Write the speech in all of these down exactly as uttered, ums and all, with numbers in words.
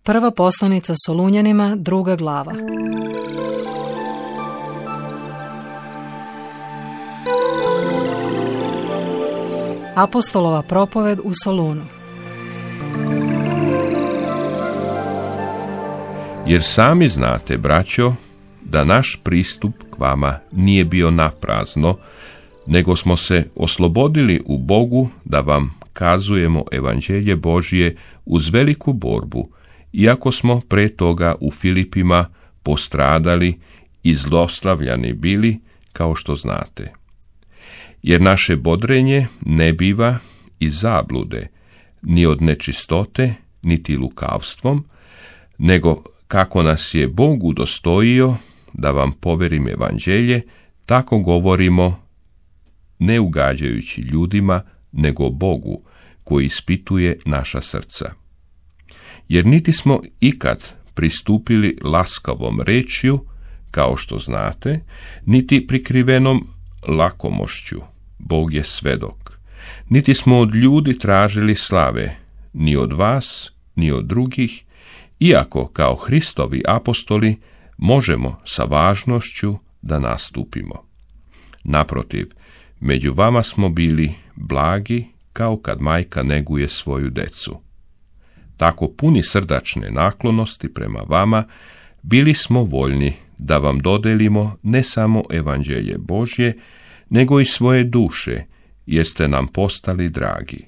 Prva poslanica Solunjanima, druga glava. Apostolova propoved u Solunu. Jer sami znate, braćo, da naš pristup k vama nije bio naprazno, nego smo se oslobodili u Bogu da vam kazujemo evanđelje Božje uz veliku borbu, iako smo pre toga u Filipima postradali i zlostavljani bili, kao što znate. Jer naše bodrenje ne biva iz zablude, ni od nečistote, niti lukavstvom, nego kako nas je Bog udostojio da vam poverim evanđelje, tako govorimo, ne ugađajući ljudima, nego Bogu, koji ispituje naša srca. Jer niti smo ikad pristupili laskavom rečju, kao što znate, niti prikrivenom lakomošću, Bog je svedok. Niti smo od ljudi tražili slave, ni od vas, ni od drugih, iako kao Hristovi apostoli možemo sa važnošću da nastupimo. Naprotiv, među vama smo bili blagi, kao kad majka neguje svoju decu. Tako puni srdačne naklonosti prema vama, bili smo voljni da vam dodelimo ne samo evanđelje Božje, nego i svoje duše, jer ste nam postali dragi.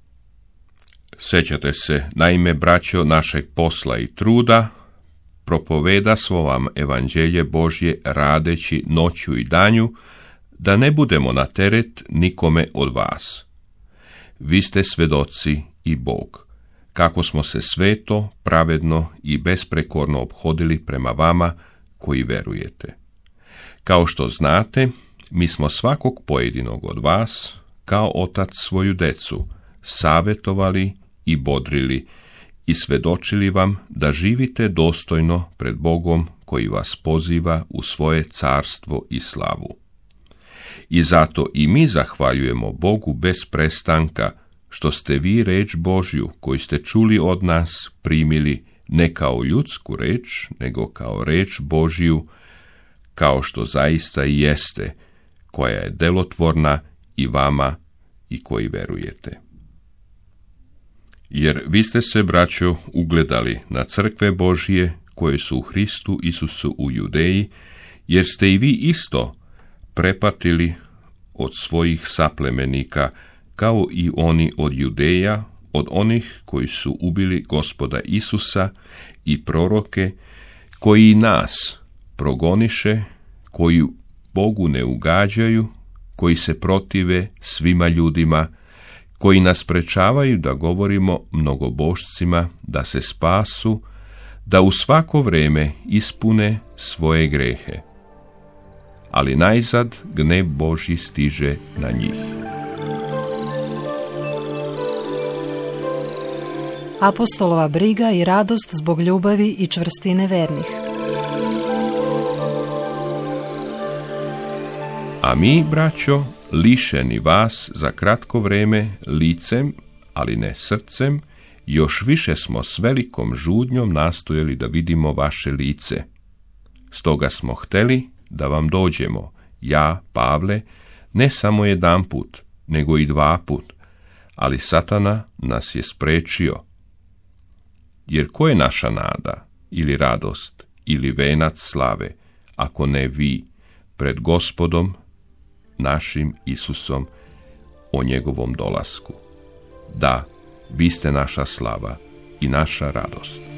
Sećate se, naime, braćo, našeg posla i truda, propoveda svo vam evanđelje Božje radeći noću i danju, da ne budemo na teret nikome od vas. Vi ste svedoci i Bog, kako smo se sveto, pravedno i besprekorno ophodili prema vama koji verujete. Kao što znate, mi smo svakog pojedinog od vas, kao otac svoju decu, savjetovali i bodrili i svedočili vam da živite dostojno pred Bogom koji vas poziva u svoje carstvo i slavu. I zato i mi zahvaljujemo Bogu bez prestanka, što ste vi reč Božju, koju ste čuli od nas, primili ne kao ljudsku reč, nego kao reč Božju, kao što zaista i jeste, koja je delotvorna i vama i koji verujete. Jer vi ste se, braćo, ugledali na crkve Božje, koje su u Hristu Isusu u Judeji, jer ste i vi isto prepatili od svojih saplemenika, kao i oni od Judeja, od onih koji su ubili Gospoda Isusa i proroke, koji i nas progoniše, koji Bogu ne ugađaju, koji se protive svima ljudima, koji nas sprečavaju da govorimo mnogobošcima da se spasu, da u svako vreme ispune svoje grehe. Ali najzad gnev Božji stiže na njih. Apostolova briga i radost zbog ljubavi i čvrstine vernih. A mi, braćo, lišeni vas za kratko vreme licem, ali ne srcem, još više smo s velikom žudnjom nastojali da vidimo vaše lice. Stoga smo hteli da vam dođemo, ja, Pavle, ne samo jedan put, nego i dva put, ali Satana nas je sprečio. Jer ko je naša nada, ili radost, ili venac slave, ako ne vi, pred Gospodom, našim Isusom, o njegovom dolasku? Da, vi ste naša slava i naša radost.